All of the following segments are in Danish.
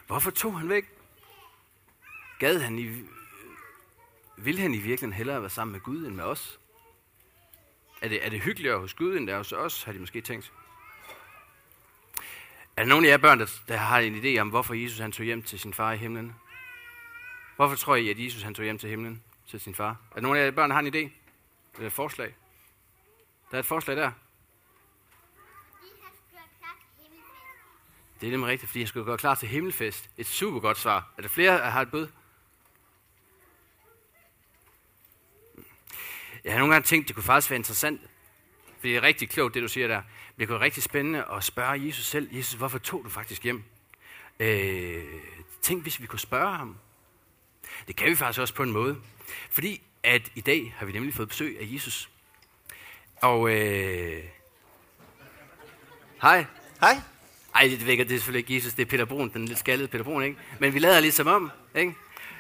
Hvorfor tog han væk? Vil han i virkeligheden hellere være sammen med Gud end med os? Er det hyggeligere hos Gud, end det er hos os, har de måske tænkt. Er der nogen af jer børn, der har en idé om, hvorfor Jesus han tog hjem til sin far i himlen? Hvorfor tror I, at Jesus han tog hjem til himlen til sin far? Er der nogen af jer børn, der har en idé? Eller et forslag? Der er et forslag der. Det er nemlig rigtigt, fordi jeg skulle gøre klar til himmelfest. Et super godt svar. Er der flere, der har et bud? Jeg har nogle gange tænkt, det kunne faktisk være interessant, fordi det er rigtig klogt, det du siger der. Det kunne være rigtig spændende at spørge Jesus selv. Jesus, hvorfor tog du faktisk hjem? Tænk, hvis vi kunne spørge ham. Det kan vi faktisk også på en måde. Fordi at i dag har vi nemlig fået besøg af Jesus. Og hej. Hej. Ej, det er selvfølgelig ikke Jesus, det er Peter Brun, den lidt skaldede Peter Brun, ikke? Men vi lader ligesom om, ikke?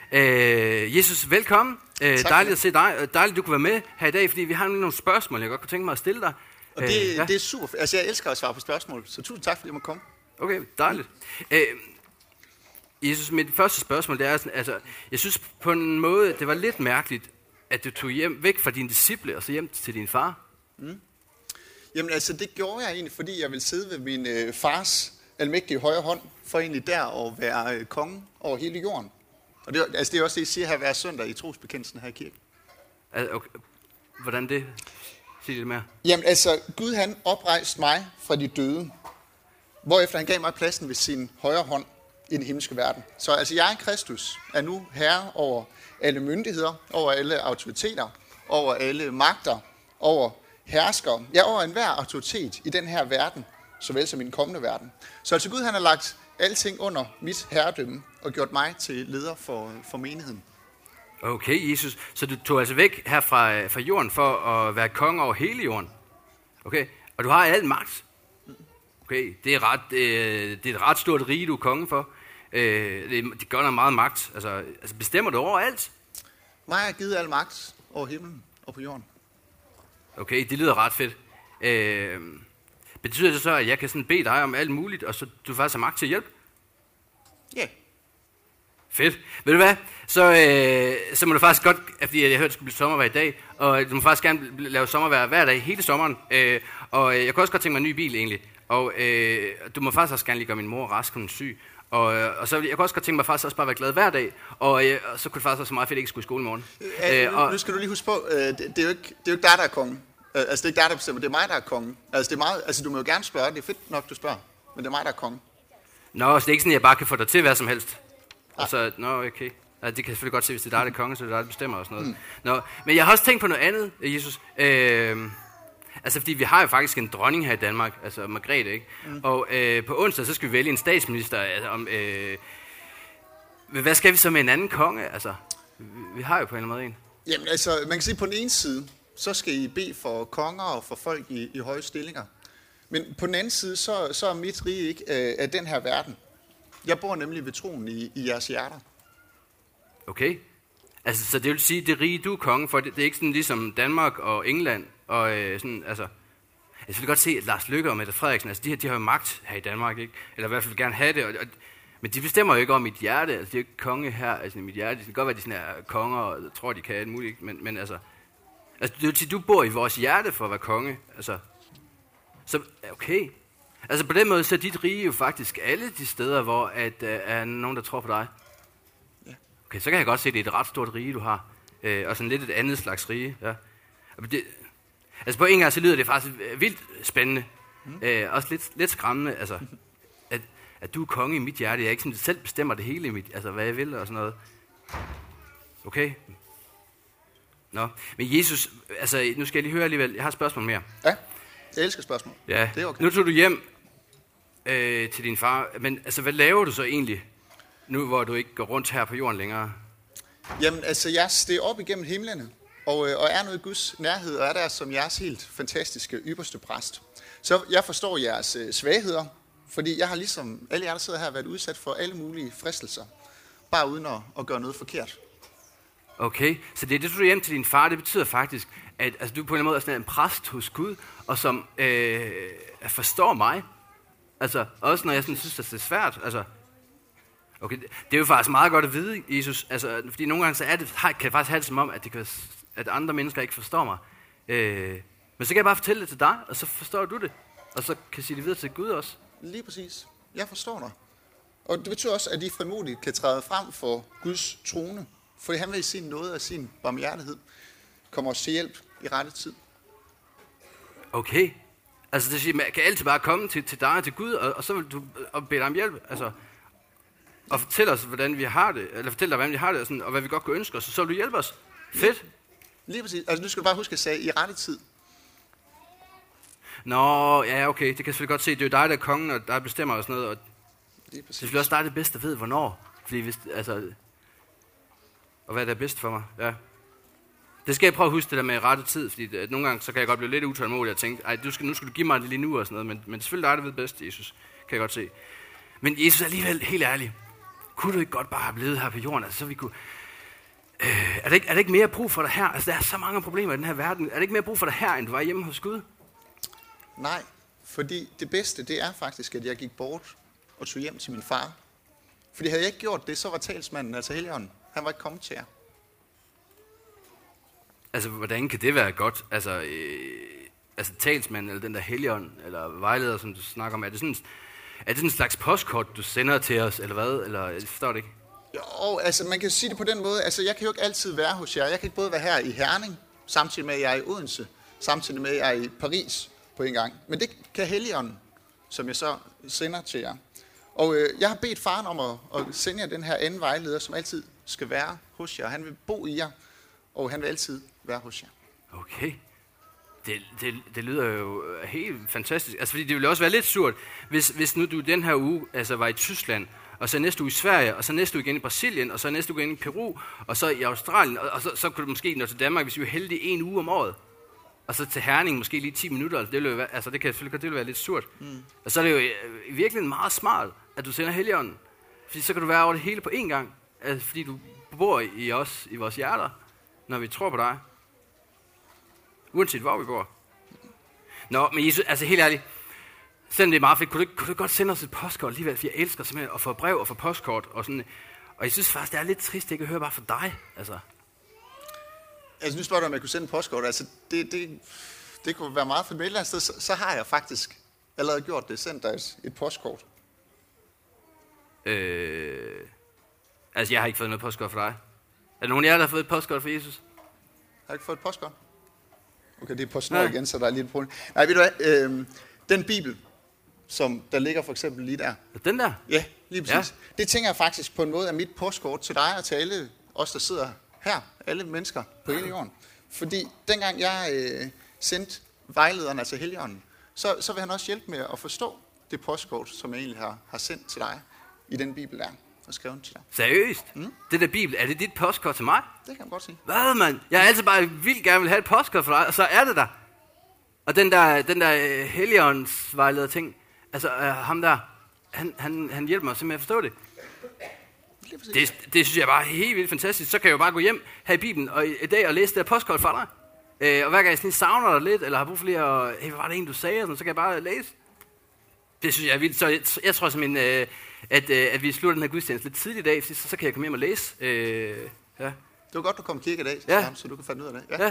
Jesus, velkommen. Dejligt at se dig. Dejligt, du kunne være med her i dag, fordi vi har nogle spørgsmål, jeg godt kunne tænke mig at stille dig. Og det er super. Altså, jeg elsker at svare på spørgsmål, så tusind tak, fordi jeg må komme. Okay, dejligt. Jesus, mit første spørgsmål, det er sådan, altså, jeg synes på en måde, det var lidt mærkeligt, at du tog hjem væk fra dine disciple, og så hjem til din far. Mm. Jamen altså, det gjorde jeg egentlig, fordi jeg ville sidde ved min fars almægtige højre hånd, for egentlig der at være konge over hele jorden. Og det er også det, I siger her hver søndag i trosbekendelsen her i kirken. Okay. Hvordan det? Sig lidt mere. Jamen altså, Gud han oprejste mig fra de døde, hvorefter han gav mig pladsen ved sin højre hånd i den himmelske verden. Så altså, jeg, Kristus, er nu herre over alle myndigheder, over alle autoriteter, over alle magter, over herskere, ja, over enhver autoritet i den her verden, såvel som i den kommende verden. Så altså Gud han har lagt alting under mit herredømme og gjort mig til leder for menigheden. Okay, Jesus. Så du tog altså væk her fra jorden for at være konge over hele jorden? Okay, og du har al magt? Okay, det er et ret stort rige, du er konge for. Det gør dig meget magt. Altså bestemmer du over alt? Mig har givet al magt over himlen og på jorden. Okay, det lyder ret fedt. Betyder det så, at jeg kan sådan bede dig om alt muligt, og så du faktisk har magt til at hjælpe? Ja. Yeah. Fedt. Ved du hvad? Så må du faktisk godt, fordi jeg hørte, at det skulle blive sommervejr i dag, og du må faktisk gerne lave sommervejr hver dag hele sommeren. Og jeg kunne også godt tænke mig en ny bil egentlig. Og du må faktisk også gerne lige gøre min mor rask, hun er syg. Og så jeg kunne også godt tænke mig faktisk også bare være glad hver dag. Og så kunne det faktisk også meget fedt, at jeg ikke skulle i skole i morgen. Nu skal du lige huske på, det er jo ikke dig, der er kongen. Altså det er ikke dig, der bestemmer, det er mig, der er kongen. Altså, det er meget, altså du må jo gerne spørge, det er fedt nok, du spørger. Men det er mig, der er kongen. Nå, så det er ikke sådan, at jeg bare kan få dig til hvad som helst? Og så, okay. Ja, det kan jeg selvfølgelig godt se, hvis det er dig, der er konge, så det er dig, der bestemmer og sådan noget. Nå, men jeg har også tænkt på noget andet, Jesus. Altså, fordi vi har jo faktisk en dronning her i Danmark, altså Margrethe, ikke? Og på onsdag, så skal vi vælge en statsminister. Altså, hvad skal vi så med en anden konge? Altså, vi har jo på en eller anden måde en. Jamen altså, man kan sige på den ene side, så skal I bede for konger og for folk i høje stillinger. Men på den anden side, så er mit rige ikke af den her verden. Jeg bor nemlig ved troen i jeres hjerter. Okay. Altså, så det vil sige, det rige, du er konge for, det er ikke sådan ligesom Danmark og England, og sådan, altså... Jeg vil godt se, at Lars Løkke og Mette Frederiksen, altså de har jo magt her i Danmark, ikke? Eller i hvert fald gerne have det, men de bestemmer jo ikke om mit hjerte, altså de er jo ikke konge her, altså i mit hjerte. Det kan godt være, at de sådan er konger, og jeg tror, de kan alt muligt, men altså... Altså, det vil sige, du bor i vores hjerte for at være konge, altså... Så, okay. Altså, på den måde, så er dit rige jo faktisk alle de steder, hvor er nogen, der tror på dig. Ja. Okay, så kan jeg godt se, at det er et ret stort rige, du har. Og sådan lidt et andet slags rige, ja. Altså, på en gang, så lyder det faktisk vildt spændende. Også lidt skræmmende, altså... At du er konge i mit hjerte. Jeg er ikke sådan, at selv bestemmer det hele i mit... Altså, hvad jeg vil og sådan noget. Okay. Nå, men Jesus, altså, nu skal jeg lige høre alligevel. Jeg har et spørgsmål mere. Ja, jeg elsker spørgsmål. Ja, det er okay. Nu tog du hjem til din far. Men altså, hvad laver du så egentlig, nu hvor du ikke går rundt her på jorden længere? Jamen, altså, jeg steg op igennem himlene, og er nu i Guds nærhed, og er der som jeres helt fantastiske ypperste præst. Så jeg forstår jeres svagheder, fordi jeg har ligesom alle jer, der sidder her, været udsat for alle mulige fristelser, bare uden at gøre noget forkert. Okay, så det du hjem til din far, det betyder faktisk, at altså, du på en måde er sådan en præst hos Gud, og som forstår mig. Altså, også når jeg sådan synes, at det er svært. Altså. Okay, det er jo faktisk meget godt at vide, Jesus, altså, fordi nogle gange så kan jeg faktisk have det som om, at andre mennesker ikke forstår mig. Men så kan jeg bare fortælle det til dig, og så forstår du det, og så kan jeg sige det videre til Gud også. Lige præcis. Jeg forstår dig. Og det betyder også, at I frimodigt kan træde frem for Guds trone, for han vil i sin nåde og sin barmhjertighed komme os til hjælp i rette tid. Okay. Altså det siger, man kan altid bare komme til dig og til Gud, og så vil du bede dig om hjælp. Altså, og fortælle os, hvordan vi har det, eller fortælle dig, hvordan vi har det, og, sådan, og hvad vi godt kan ønske os, så vil du hjælpe os. Fedt. Lige præcis. Altså nu skal du bare huske at sige i rette tid. Nå, ja, okay, det kan jeg selvfølgelig godt se. Det er jo dig, der er kongen, og der bestemmer og sådan noget, og det er selvfølgelig også dig, der er bedst, der ved, hvornår. Fordi hvis, altså, og hvad der er bedst for mig, ja. Det skal jeg prøve at huske det der med rette tid, fordi nogle gange, så kan jeg godt blive lidt utålmodig og tænke, nu skal du give mig det lige nu og sådan noget, men selvfølgelig dig, der ved bedst, Jesus, kan jeg godt se. Men Jesus er alligevel helt ærlig. Kunne du ikke godt bare have blevet her på jorden, altså så vi kunne... Er det ikke mere brug for dig her? Altså, der er så mange problemer i den her verden. Er det ikke mere brug for dig her, end du var hjemme hos Gud? Nej, fordi det bedste, det er faktisk, at jeg gik bort og tog hjem til min far. Fordi havde jeg ikke gjort det, så var talsmanden, altså Helligånden, han var ikke kommet til jer. Altså, hvordan kan det være godt? Altså talsmanden, eller den der Helligånd, eller vejleder, som du snakker om, er det sådan en slags postkort, du sender til os, eller hvad? Eller, jeg forstår det ikke. Jo, altså man kan sige det på den måde, altså jeg kan jo ikke altid være hos jer. Jeg kan ikke både være her i Herning, samtidig med at jeg er i Odense, samtidig med at jeg er i Paris på en gang. Men det kan Helligånden, som jeg så sender til jer. Og jeg har bedt faren om at sende jer den her anden vejleder, som altid skal være hos jer. Han vil bo i jer, og han vil altid være hos jer. Okay. Det lyder jo helt fantastisk. Altså, fordi det ville også være lidt surt, hvis nu du den her uge altså, var i Tyskland, og så næste uge i Sverige, og så næste uge igen i Brasilien, og så næste uge igen i Peru, og så i Australien, og så kunne du måske nå til Danmark, hvis vi var heldige 1 uge om året. Og så til Herning måske lige 10 minutter. Det ville være, altså det kan selvfølgelig det være lidt surt. Og så er det jo virkelig meget smart, at du sender Helligånden. Fordi så kan du være over det hele på én gang. Altså, fordi du bor i os, i vores hjerter, når vi tror på dig. Uanset hvor vi bor. Nå, men Jesus, altså helt ærligt, selvom det er meget fedt, kunne du godt sende os et postkort alligevel, for jeg elsker simpelthen at få brev og få postkort og sådan. Og jeg synes faktisk, det er lidt trist, ikke at høre bare fra dig, altså. Altså nu spørger du, om jeg kunne sende en postkort. Altså det kunne være meget for et eller andet sted. Så har jeg faktisk allerede gjort det. Sendt dig et postkort. Altså jeg har ikke fået noget postkort for dig. Er der nogen af jer, der har fået et postkort for Jesus? Har du ikke fået et postkort? Okay, det er på snor igen, så der er lige et problem. Nej, ved du hvad? Den bibel, som der ligger for eksempel lige der. Den der? Ja, lige præcis. Ja. Det tænker jeg faktisk på en måde af mit postkort til dig og til alle os, der sidder her. Alle mennesker på hele jorden. Fordi dengang jeg sendte vejlederen, altså Helligånden, så vil han også hjælpe med at forstå det postkort, som jeg egentlig har sendt til dig i den bibel der. Og skrevet til dig. Seriøst? Det der bibel, er det dit postkort til mig? Det kan man godt sige. Hvad, mand? Jeg har altid bare vildt gerne vil have et postkort for dig, og så er det der. Og den der Helligåndsvejleder ting, altså ham der, han hjælper mig simpelthen at forstå det. Det synes jeg bare er helt vildt fantastisk. Så kan jeg jo bare gå hjem her i Bibelen og i dag og læse det her postkort for dig. Og hver gang jeg sådan savner dig lidt, eller har brug for lige at, hey, hvad var det en, du sagde? Sådan, så kan jeg bare læse. Det synes jeg er vildt. Så jeg tror simpelthen, at vi slutter den her gudstjeneste lidt tidligt i dag, så kan jeg komme hjem og læse. Ja. Det var godt, du kom i kirke i dag, så du kan finde ud af det. Ja.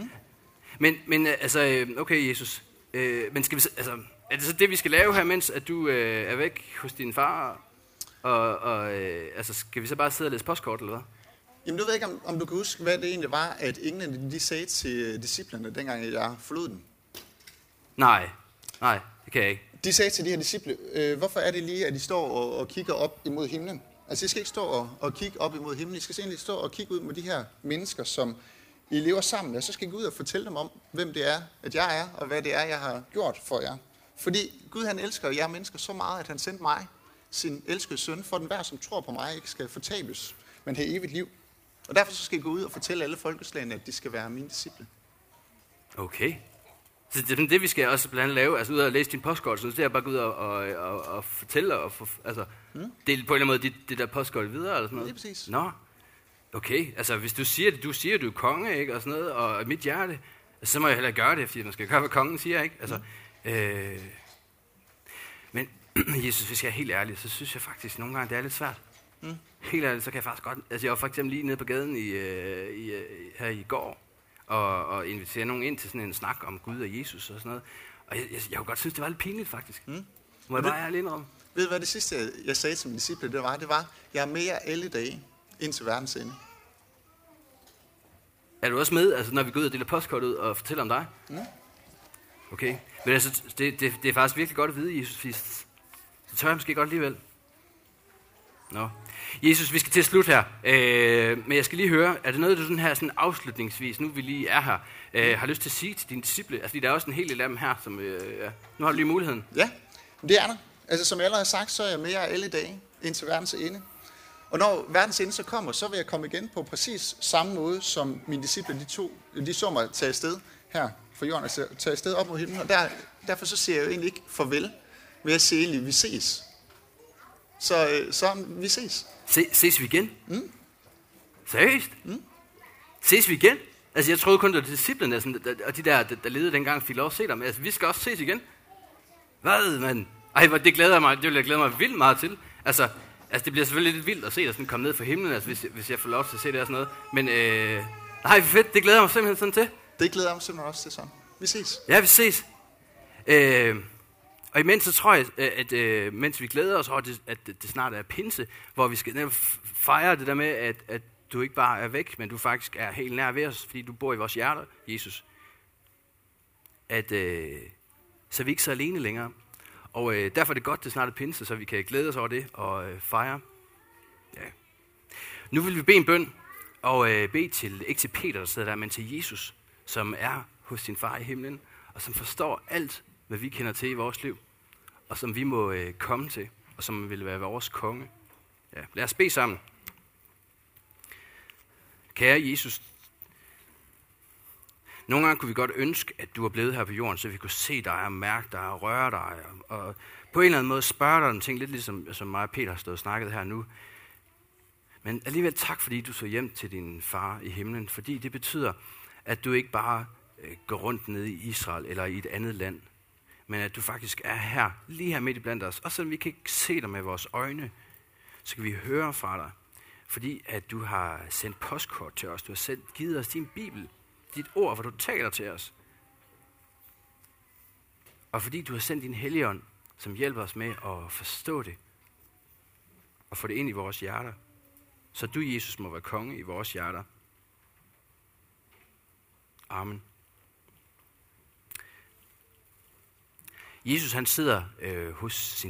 Men altså, okay Jesus, men skal vi, altså, er det så det, vi skal lave her, mens at du er væk hos din far? Og altså, skal vi så bare sidde og læse postkort, eller hvad? Jamen, du ved ikke, om du kan huske, hvad det egentlig var, at englene de sagde til disciplerne, dengang jeg forlod dem. Nej, det kan jeg ikke. De sagde til de her disciple, hvorfor er det lige, at de står og kigger op imod himlen? Altså, I skal ikke stå og kigge op imod himlen. I skal egentlig stå og kigge ud mod de her mennesker, som I lever sammen med. Og så skal I gå ud og fortælle dem om, hvem det er, at jeg er, og hvad det er, jeg har gjort for jer. Fordi Gud, han elsker jer mennesker så meget, at han sendte mig, sin elskede søn, for den hver, som tror på mig, ikke skal fortabes, men have evigt liv. Og derfor så skal I gå ud og fortælle alle folkeslagene, at de skal være mine disciple. Okay. Så det er det, vi skal også blandt andet lave, altså ud og læse din postkort, så det er bare gå ud og fortælle, og altså, dele på en eller anden måde det der postkort videre, eller sådan noget. Det er præcis. Nå, okay, altså hvis du siger, at du er konge, ikke, og sådan noget, og mit hjerte, altså, så må jeg heller gøre det, fordi man skal gøre, hvad kongen siger, ikke? Altså, men Jesus, hvis jeg er helt ærlig, så synes jeg faktisk nogle gange, det er lidt svært. Helt ærligt, så kan jeg faktisk godt... Altså, jeg var for eksempel lige nede på gaden her i går, og inviterede nogen ind til sådan en snak om Gud og Jesus og sådan noget. Og jeg kunne godt synes, det var lidt pinligt, faktisk. Må jeg bare ærligt indrømme? Ved du hvad det sidste, jeg sagde til mine disciple, det var, jeg er mere alle dage ind til verdens ende. Er du også med, altså, når vi går ud og deler postkort ud og fortæller om dig? Okay. Men altså, det er faktisk virkelig godt at vide, Jesus. Så tør jeg måske godt alligevel. Nå. Jesus, vi skal til slut her. Men jeg skal lige høre, er det noget, du sådan afslutningsvis, nu vi lige er her, har lyst til at sige til dine disciple? Altså, der er også en hel del af dem her, som... Nu har du lige muligheden. Ja, det er der. Altså, som jeg allerede har sagt, så er jeg mere alle dage ind til verdens ende. Og når verdens ende så kommer, så vil jeg komme igen på præcis samme måde, som mine disciple, de så mig tage afsted her for jorden, altså tage afsted op mod himlen. Og derfor så siger jeg jo egentlig ikke farvel, men jeg siger egentlig, vi ses. Så vi ses. Ses vi igen? Seriøst? Ses vi igen? Altså, jeg troede kun, det var disciplene, og de der levede dengang, fik lov at se dig. Men altså, vi skal også ses igen. Hvad, mand? Ej, det glæder jeg mig. Det vil jeg glæde mig vildt meget til. Altså, det bliver selvfølgelig lidt vildt at se dig sådan komme ned fra himlen, altså, hvis jeg får lov til at se det og sådan noget. Men, nej, fedt, det glæder jeg mig simpelthen sådan til. Det glæder jeg mig simpelthen også til sådan. Vi ses. Ja, vi ses. Og imens så tror jeg, at mens vi glæder os over, at det snart er pinse, hvor vi skal netop fejre det der med, at du ikke bare er væk, men du faktisk er helt nær ved os, fordi du bor i vores hjerter, Jesus. Så er vi ikke så alene længere. Og derfor er det godt, det snart er pinse, så vi kan glæde os over det og fejre. Ja. Nu vil vi bede en bøn, og bede til, ikke til Peter, der sidder der, men til Jesus, som er hos sin far i himlen, og som forstår alt, hvad vi kender til i vores liv, og som vi må komme til, og som vil være vores konge. Ja, lad os bede sammen. Kære Jesus, nogle gange kunne vi godt ønske, at du var blevet her på jorden, så vi kunne se dig og mærke dig og røre dig, og på en eller anden måde spørge dig om ting, lidt ligesom som mig og Peter har stået og snakket her nu. Men alligevel tak, fordi du så hjem til din far i himlen, fordi det betyder, at du ikke bare går rundt nede i Israel eller i et andet land, men at du faktisk er her, lige her midt i blandt os. Og selvom vi kan ikke se dig med vores øjne, så kan vi høre fra dig, fordi at du har sendt postkort til os, du har selv givet os din Bibel, dit ord, hvor du taler til os. Og fordi du har sendt din Helligånd, som hjælper os med at forstå det, og få det ind i vores hjerter. Så du, Jesus, må være konge i vores hjerter. Amen. Jesus, han sidder hos sin